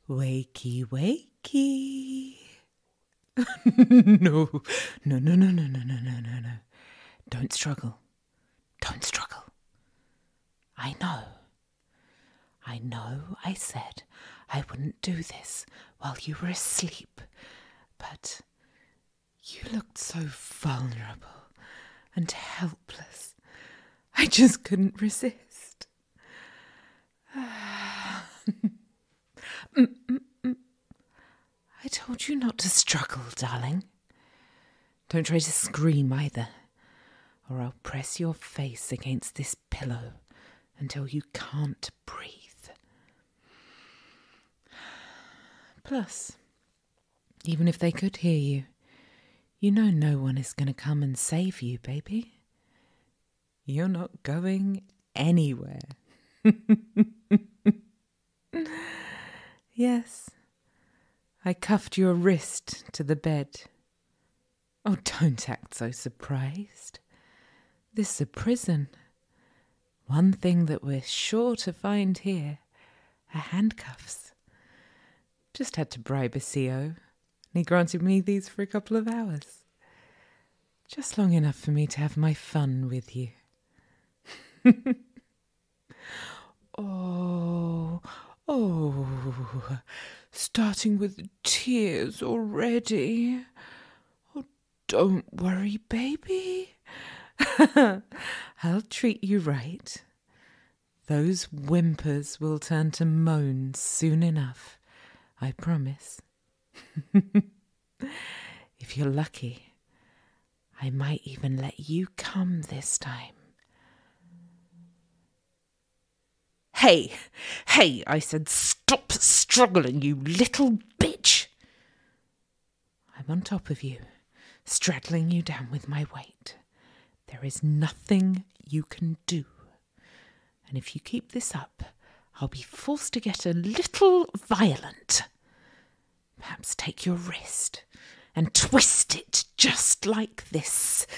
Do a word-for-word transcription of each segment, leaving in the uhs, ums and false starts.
Wakey, wakey. no, no, no, no, no, no, no, no, no, no. Don't struggle. Don't struggle. I know. I know I said I wouldn't do this while you were asleep, but you looked so vulnerable and helpless. I just couldn't resist. I told you not to struggle, darling. Don't try to scream either, or I'll press your face against this pillow until you can't breathe. Plus, even if they could hear you, you know no one is going to come and save you, baby. You're not going anywhere. Yes, I cuffed your wrist to the bed. Oh, don't act so surprised. This is a prison. One thing that we're sure to find here are handcuffs. Just had to bribe a C O, and he granted me these for a couple of hours. Just long enough for me to have my fun with you. oh, oh, starting with tears already. Oh, don't worry, baby. I'll treat you right. Those whimpers will turn to moans soon enough, I promise. If you're lucky, I might even let you come this time. Hey, hey, I said stop struggling, you little bitch. I'm on top of you, straddling you down with my weight. There is nothing you can do. And if you keep this up, I'll be forced to get a little violent. Perhaps take your wrist and twist it just like this.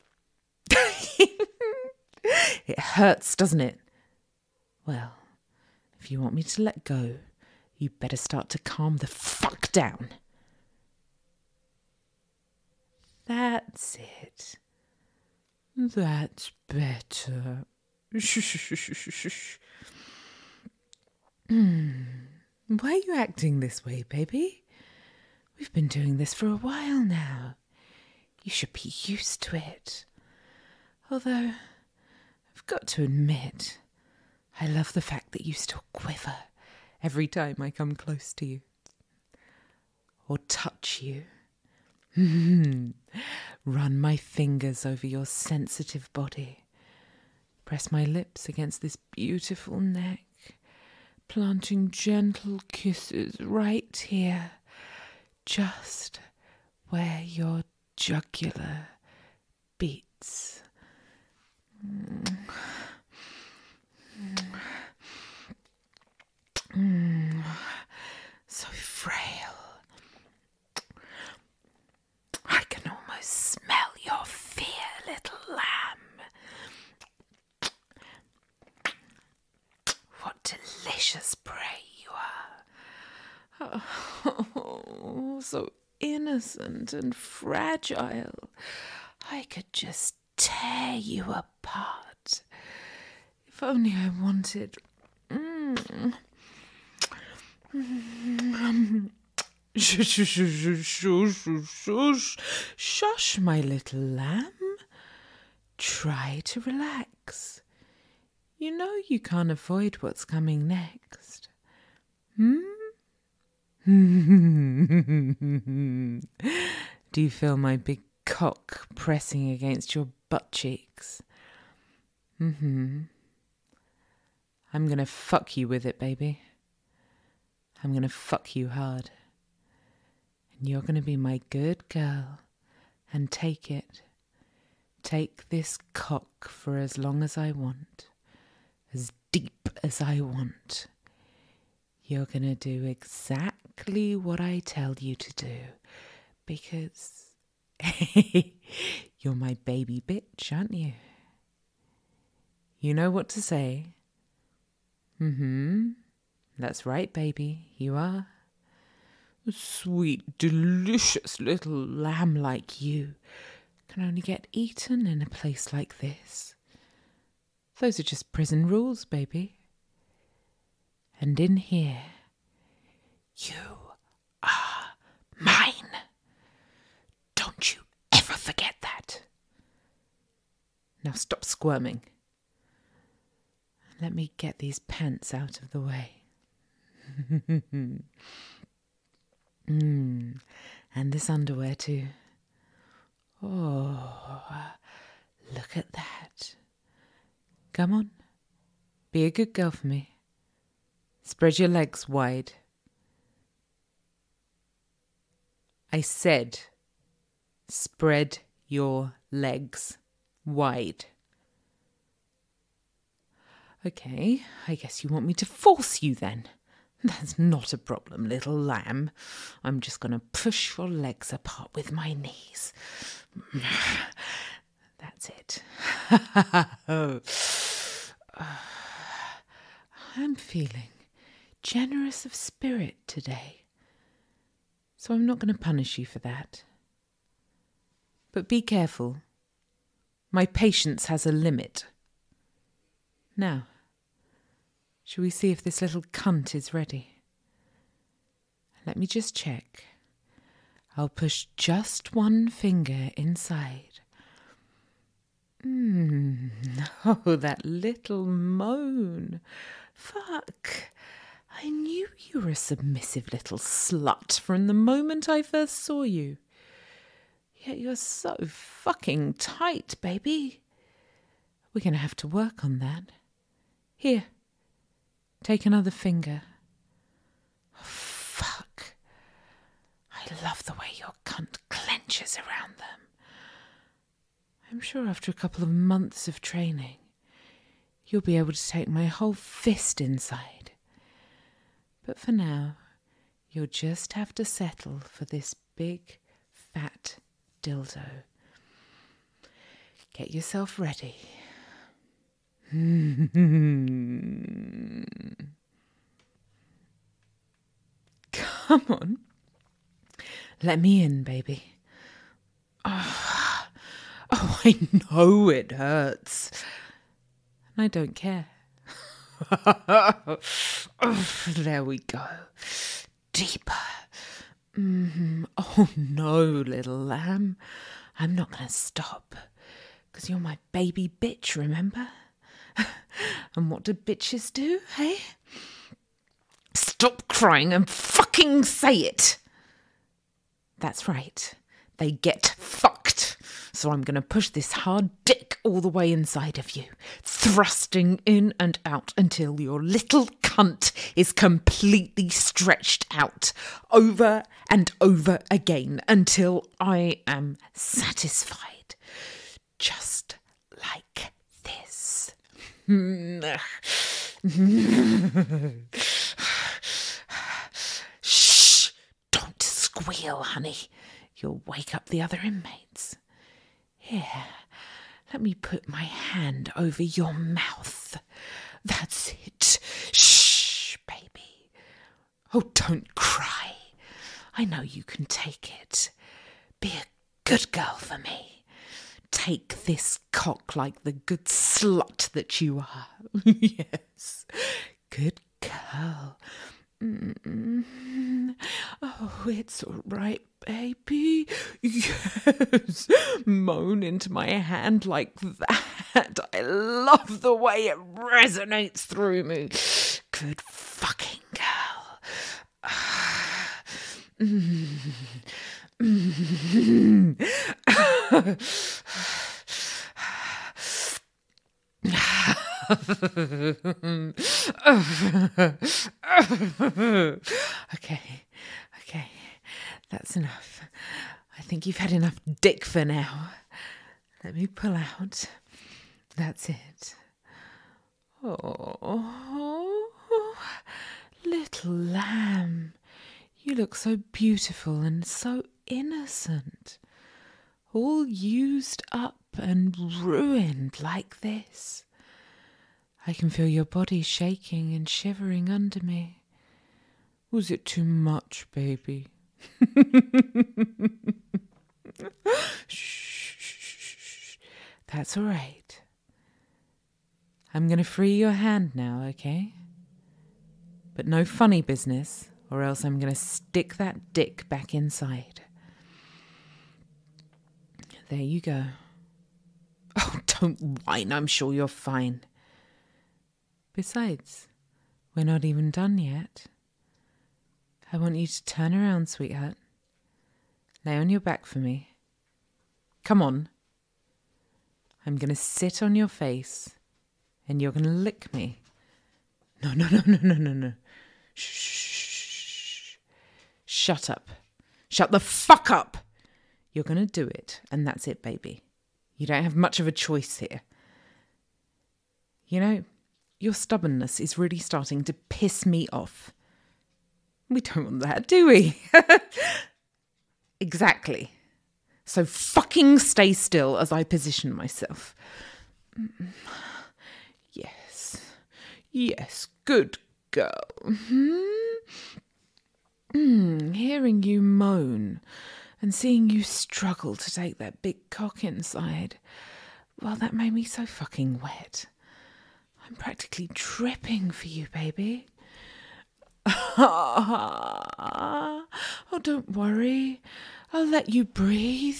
It hurts, doesn't it? Well, if you want me to let go, you better start to calm the fuck down. That's it. That's better. Shh, shh, shh, shh, shh. Hmm. Why are you acting this way, baby? We've been doing this for a while now. You should be used to it. Although, I've got to admit, I love the fact that you still quiver every time I come close to you. Or touch you. Run my fingers over your sensitive body. Press my lips against this beautiful neck, planting gentle kisses right here, just where your jugular beats. Mm. Mm. So frail. I can almost smell your fear, little lamb. What delicious prey you are. Oh, so innocent and fragile. I could just tear you apart. If only I wanted. Mm. Mm. Shush, shush, shush, shush, shush, shush, my little lamb. Try to relax. You know you can't avoid what's coming next. Hmm? Do you feel my big cock pressing against your butt cheeks? Mm-hmm. I'm gonna fuck you with it, baby. I'm gonna fuck you hard. And you're gonna be my good girl and take it. Take this cock for as long as I want. As deep as I want. You're gonna do exactly what I tell you to do. Because you're my baby bitch, aren't you? You know what to say. Mm-hmm. That's right, baby. You are. A sweet, delicious little lamb like you can only get eaten in a place like this. Those are just prison rules, baby. And in here, you are mine. Don't you ever forget that. Now stop squirming. Let me get these pants out of the way. mm. And this underwear too. Oh, look at that. Come on, be a good girl for me. Spread your legs wide. I said, spread your legs wide. Okay, I guess you want me to force you then. That's not a problem, little lamb. I'm just going to push your legs apart with my knees. That's it. I'm feeling generous of spirit today, so I'm not going to punish you for that. But be careful. My patience has a limit. Now, shall we see if this little cunt is ready? Let me just check. I'll push just one finger inside. Hmm. Oh, that little moan. Fuck. I knew you were a submissive little slut from the moment I first saw you. Yet you're so fucking tight, baby. We're going to have to work on that. Here, take another finger. Oh, fuck. I love the way your cunt clenches around them. I'm sure after a couple of months of training, you'll be able to take my whole fist inside. But for now, you'll just have to settle for this big, fat dildo. Get yourself ready. Come on. Let me in, baby. Oh, oh, I know it hurts. And I don't care. Oh, there we go. Deeper. Mm-hmm. Oh, no, little lamb. I'm not going to stop. Because you're my baby bitch, remember? And what do bitches do, hey? Stop crying and fucking say it. That's right. They get fucked. So I'm going to push this hard dick all the way inside of you, thrusting in and out until your little cunt is completely stretched out, over and over again, until I am satisfied. Just like this. Shh! Don't squeal, honey. You'll wake up the other inmates. Here, let me put my hand over your mouth. That's it. Shh, baby. Oh, don't cry. I know you can take it. Be a good girl for me. Take this cock like the good slut that you are. Yes, good girl. Mm-mm. Oh, it's all right, baby. Yes, moan into my hand like that. I love the way it resonates through me. Good fucking girl. Mm. Mm. Okay, okay, that's enough. I think you've had enough dick for now. Let me pull out. That's it. Oh, little lamb, you look so beautiful and so innocent. All used up and ruined like this. I can feel your body shaking and shivering under me. Was it too much, baby? Shh. That's all right. I'm going to free your hand now, okay? But no funny business, or else I'm going to stick that dick back inside. There you go. Oh, don't whine. I'm sure you're fine. Besides, we're not even done yet. I want you to turn around, sweetheart. Lay on your back for me. Come on. I'm going to sit on your face and you're going to lick me. No, no, no, no, no, no, no. Shh. Shut up. Shut the fuck up. You're going to do it, and that's it, baby. You don't have much of a choice here. You know, your stubbornness is really starting to piss me off. We don't want that, do we? Exactly. So fucking stay still as I position myself. Yes. Yes, good girl. Mm-hmm. Mm, hearing you moan and seeing you struggle to take that big cock inside, well, that made me so fucking wet. I'm practically dripping for you, baby. Oh, don't worry. I'll let you breathe.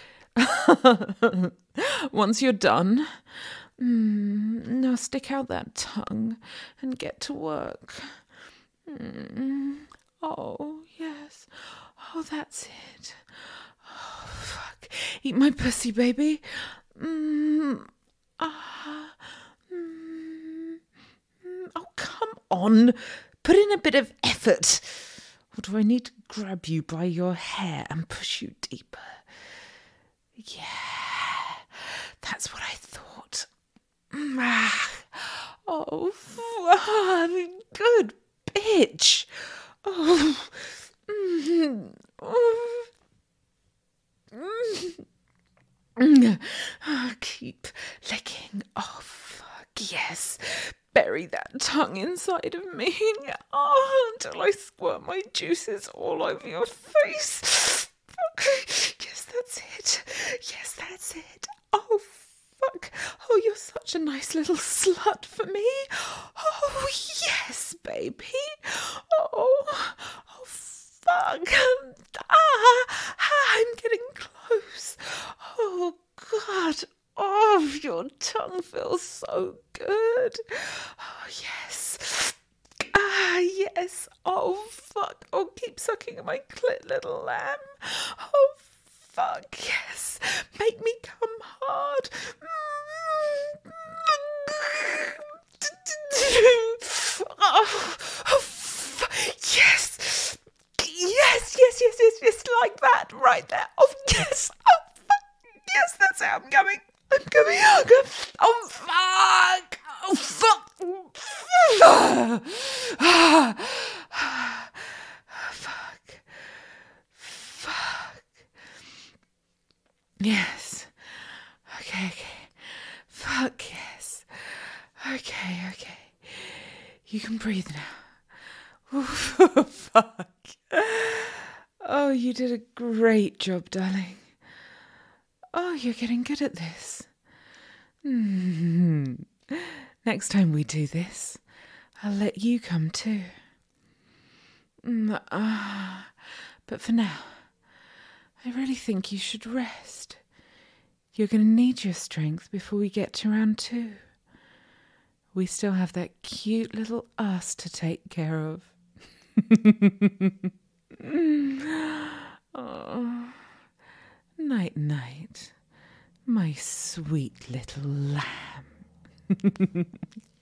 Once you're done, mm, now stick out that tongue and get to work. Mm. Oh, yes. Oh, that's it. Oh, fuck. Eat my pussy, baby. Mm. Ah. Mm. Oh, come on. Put in a bit of effort. Or do I need to grab you by your hair and push you deeper? Yeah, that's what I thought. Oh, good bitch. Oh, keep licking. Oh, fuck yes. Bury that tongue inside of me. Oh, until I squirt my juices all over your face. Yes, that's it. Yes, that's it. Oh, fuck. Oh, you're such a nice little slut for me. Oh, yes, baby. Oh, oh, fuck. Ah, I'm getting close. Oh, God. Oh, your tongue feels so good. Oh, yes. Ah, yes. Oh, fuck. Oh, keep sucking my clit, little lamb. Oh, fuck, yes. Make me come hard. Oh, oh, yes. Yes, yes, yes, yes, yes, like that, right there. Oh, yes. Oh, fuck. Yes, that's how I'm going. I'm coming out. Oh, fuck. Oh, fuck. Fuck. Fuck. Yes. Okay, okay. Fuck, yes. Okay, okay. You can breathe now. Oh, fuck. Oh, you did a great job, darling. Oh, you're getting good at this. Mm-hmm. Next time we do this, I'll let you come too. Mm, uh, but for now, I really think you should rest. You're going to need your strength before we get to round two. We still have that cute little ass to take care of. Oh. Night, night, my sweet little lamb.